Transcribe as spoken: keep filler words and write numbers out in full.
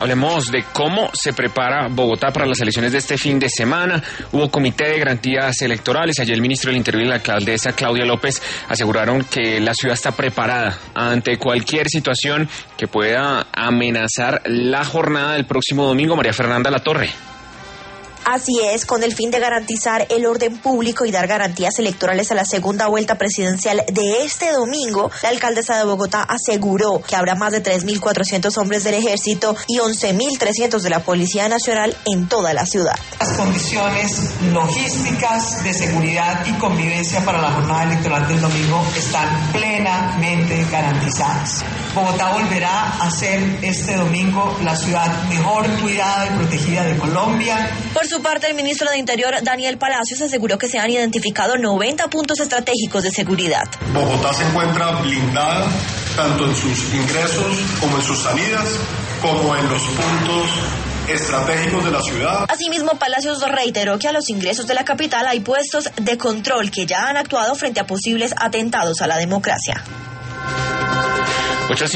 Hablemos de cómo se prepara Bogotá para las elecciones de este fin de semana. Hubo comité de garantías electorales. Ayer el ministro del Interior y la alcaldesa Claudia López aseguraron que la ciudad está preparada ante cualquier situación que pueda amenazar la jornada del próximo domingo. María Fernanda Latorre. Así es, con el fin de garantizar el orden público y dar garantías electorales a la segunda vuelta presidencial de este domingo, la alcaldesa de Bogotá aseguró que habrá más de tres mil cuatrocientos hombres del ejército y once mil trescientos de la Policía Nacional en toda la ciudad. Las condiciones logísticas de seguridad y convivencia para la jornada electoral del domingo están plenamente garantizadas. Bogotá volverá a ser este domingo la ciudad mejor cuidada y protegida de Colombia. Por su parte, el ministro de Interior, Daniel Palacios, aseguró que se han identificado noventa puntos estratégicos de seguridad. Bogotá se encuentra blindada tanto en sus ingresos como en sus salidas, como en los puntos estratégicos de la ciudad. Asimismo, Palacios reiteró que a los ingresos de la capital hay puestos de control que ya han actuado frente a posibles atentados a la democracia.